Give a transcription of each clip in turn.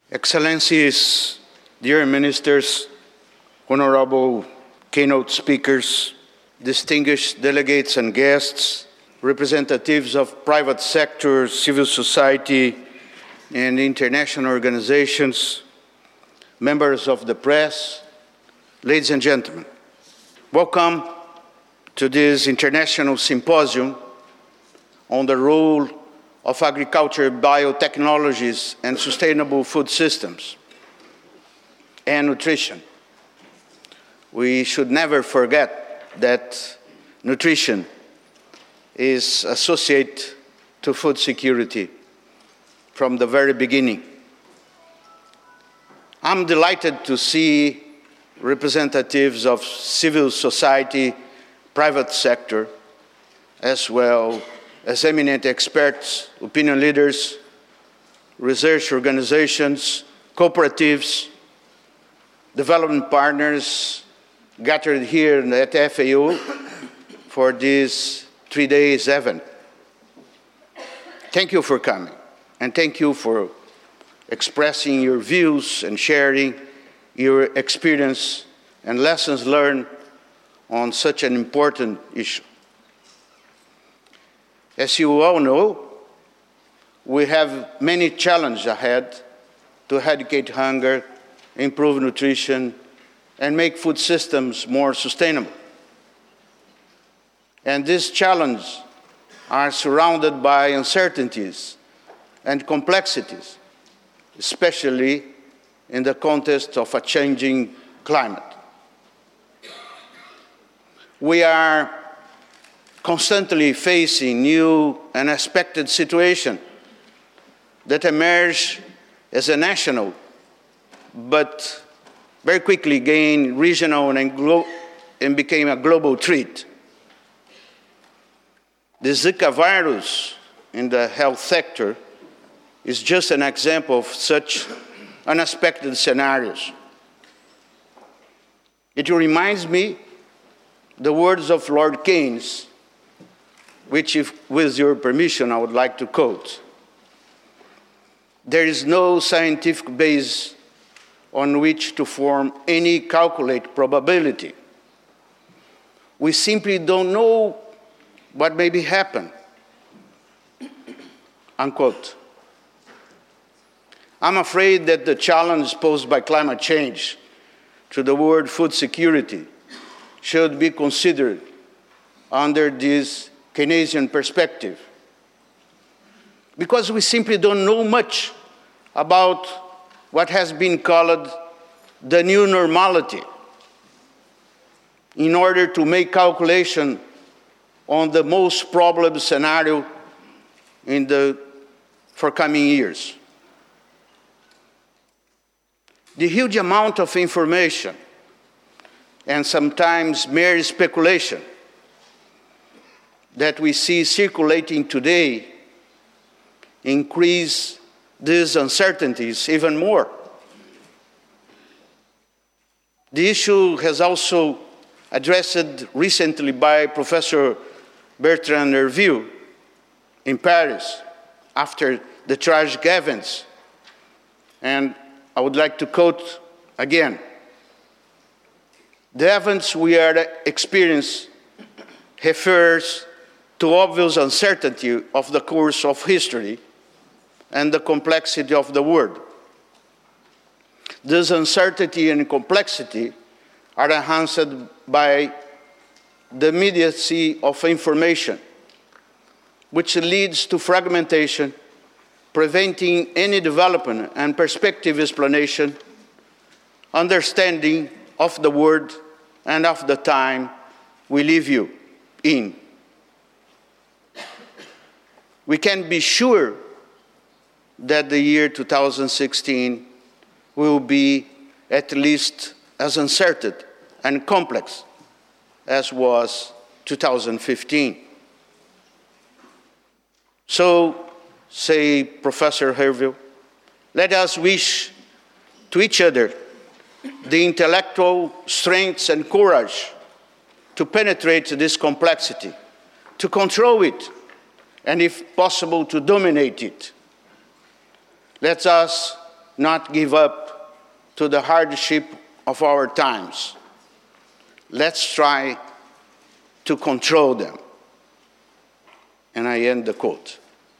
Excellencies, dear ministers, honorable keynote speakers, distinguished delegates and guests, representatives of private sector, civil society, and international organizations, members of the press, ladies and gentlemen, welcome to this international symposium on the role of agriculture, biotechnologies, and sustainable food systems and nutrition. We should never forget that nutrition is associated to food security from the very beginning. I'm delighted to see representatives of civil society, private sector, as well as eminent experts, opinion leaders, research organizations, cooperatives, development partners gathered here at FAO for this 3-day event. Thank you for coming, and thank you for expressing your views and sharing your experience and lessons learned on such an important issue. As you all know, we have many challenges ahead to eradicate hunger, improve nutrition, and make food systems more sustainable. And these challenges are surrounded by uncertainties and complexities, especially in the context of a changing climate. We are constantly facing new and unexpected situations that emerge as a national, but very quickly gain regional and became a global threat. The Zika virus in the health sector is just an example of such unexpected scenarios. It reminds me the words of Lord Keynes, which, with your permission, I would like to quote. There is no scientific base on which to form any calculated probability. We simply don't know what may happen, unquote. I'm afraid that the challenge posed by climate change to the world food security should be considered under this Keynesian perspective, because we simply don't know much about what has been called the new normality in order to make calculation on the most probable scenario in the forthcoming years. The huge amount of information and sometimes mere speculation that we see circulating today increase these uncertainties even more. The issue has also addressed recently by Professor Bertrand Hervieux in Paris after the tragic events. And I would like to quote again, "The events we are experiencing refers to obvious uncertainty of the course of history and the complexity of the world. This uncertainty and complexity are enhanced by the immediacy of information, which leads to fragmentation, preventing any development and perspective explanation, understanding of the world and of the time we live in. We can be sure that the year 2016 will be at least as uncertain and complex as was 2015. So, say Professor Hervieux, let us wish to each other the intellectual strength and courage to penetrate this complexity, to control it, and if possible, to dominate it. Let us not give up to the hardship of our times. Let's try to control them. And I end the quote.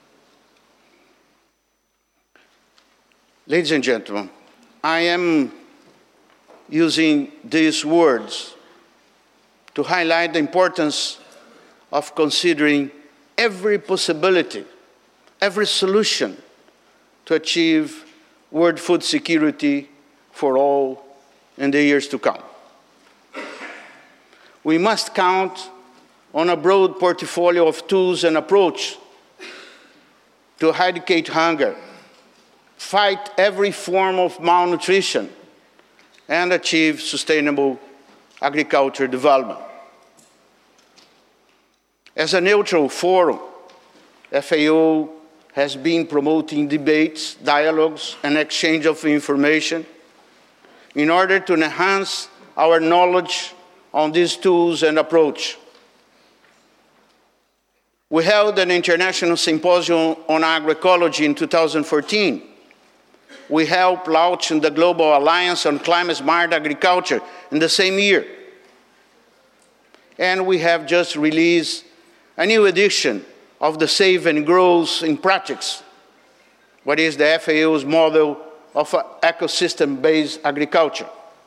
Ladies and gentlemen, I am using these words to highlight the importance of considering every possibility, every solution to achieve world food security for all in the years to come. We must count on a broad portfolio of tools and approach to eradicate hunger, fight every form of malnutrition, and achieve sustainable agriculture development. As a neutral forum, FAO has been promoting debates, dialogues, and exchange of information in order to enhance our knowledge on these tools and approach. We held an international symposium on agroecology in 2014. We helped launch the Global Alliance on Climate Smart Agriculture in the same year. And we have just released a new edition of the Save and Grows in Practice, what is the FAO's model of ecosystem-based agriculture.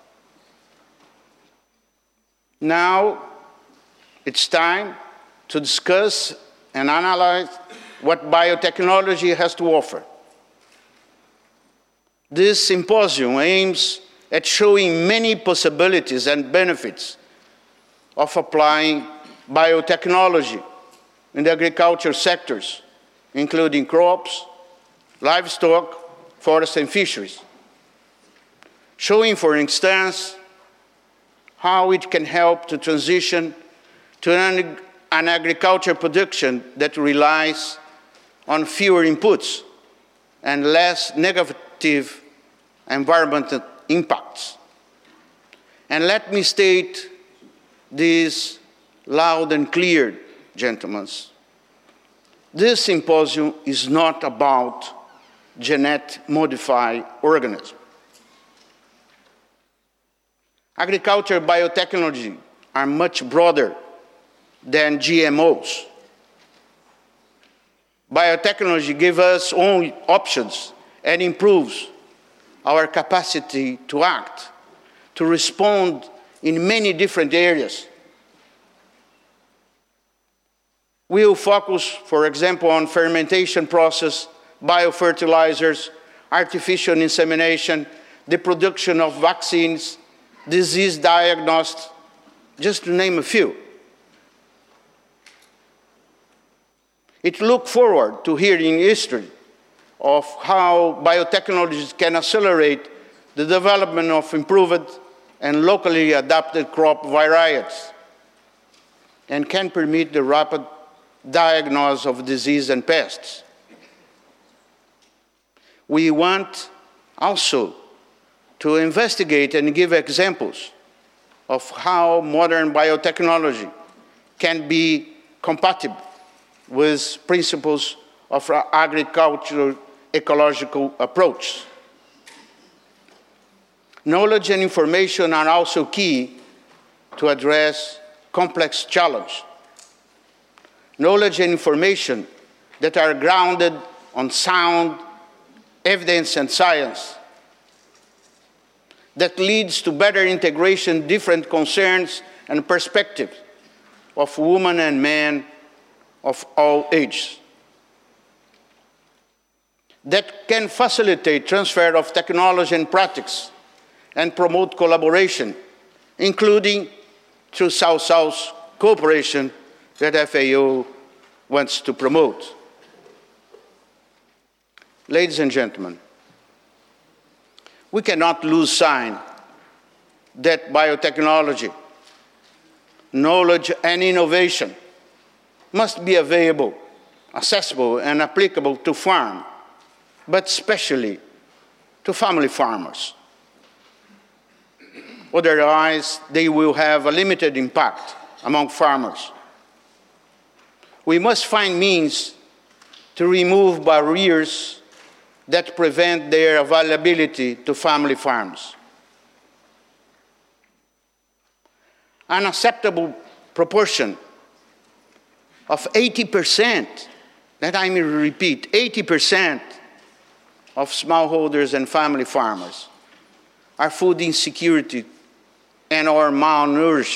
Now, it's time to discuss and analyze what biotechnology has to offer. This symposium aims at showing many possibilities and benefits of applying biotechnology in the agriculture sectors, including crops, livestock, forests, and fisheries, showing, for instance, how it can help to transition to an agriculture production that relies on fewer inputs and less negative environmental impacts. And let me state this loud and clear, gentlemen. This symposium is not about genetic modified organisms. Agriculture biotechnology are much broader than GMOs. Biotechnology gives us own options and improves our capacity to act, to respond in many different areas. We will focus, for example, on fermentation process, biofertilizers, artificial insemination, the production of vaccines, disease diagnostics, just to name a few. It looks forward to hearing history of how biotechnologies can accelerate the development of improved and locally adapted crop varieties and can permit the rapid diagnosis of disease and pests. We want also to investigate and give examples of how modern biotechnology can be compatible with principles of agricultural ecological approach. Knowledge and information are also key to address complex challenges. Knowledge and information that are grounded on sound evidence and science, that leads to better integration of different concerns and perspectives of women and men of all ages, that can facilitate transfer of technology and practice and promote collaboration, including through South-South cooperation that FAO wants to promote. Ladies and gentlemen, we cannot lose sight that biotechnology, knowledge, and innovation must be available, accessible, and applicable to farm, but especially to family farmers. Otherwise, they will have a limited impact among farmers. We must find means to remove barriers that prevent their availability to family farms. An acceptable proportion of 80%, that I may repeat, 80% of smallholders and family farmers are food insecurity and or malnourished.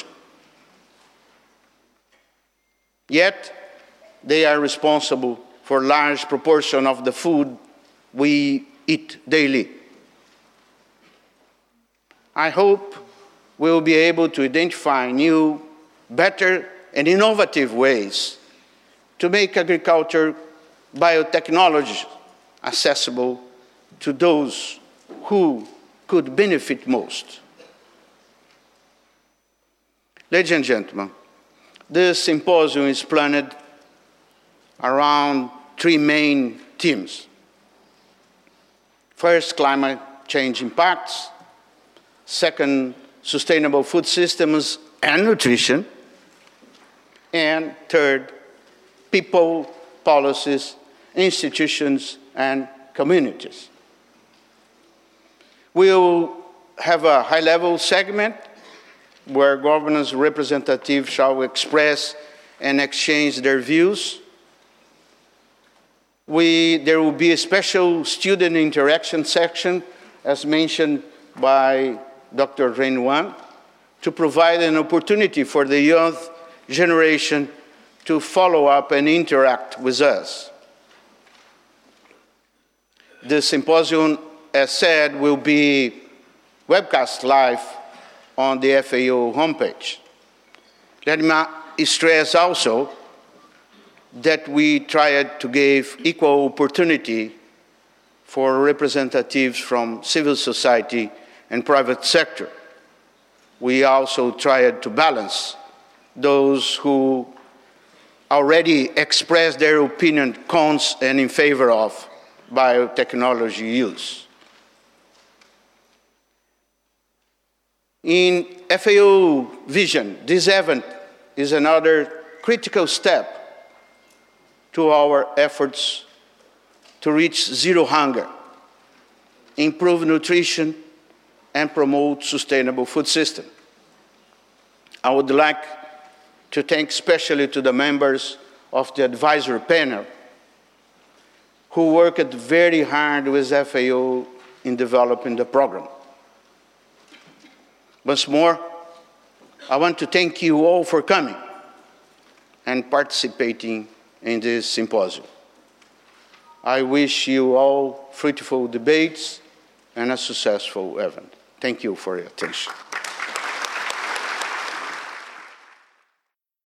Yet, they are responsible for a large proportion of the food we eat daily. I hope we will be able to identify new, better, and innovative ways to make agriculture biotechnology accessible to those who could benefit most. Ladies and gentlemen, this symposium is planned around three main themes. First, climate change impacts. Second, sustainable food systems and nutrition. And third, people, policies, institutions, and communities. We'll have a high-level segment where governance representatives shall express and exchange their views. There will be a special student interaction section, as mentioned by Dr. Renwan, to provide an opportunity for the young generation to follow up and interact with us. The symposium, as said, will be webcast live on the FAO homepage. Let me stress also that we tried to give equal opportunity for representatives from civil society and private sector. We also tried to balance those who already expressed their opinion, cons, and in favor of biotechnology use. In FAO vision, this event is another critical step to our efforts to reach zero hunger, improve nutrition, and promote sustainable food system. I would like to thank especially to the members of the advisory panel who worked very hard with FAO in developing the program. Once more, I want to thank you all for coming and participating in this symposium. I wish you all fruitful debates and a successful event. Thank you for your attention.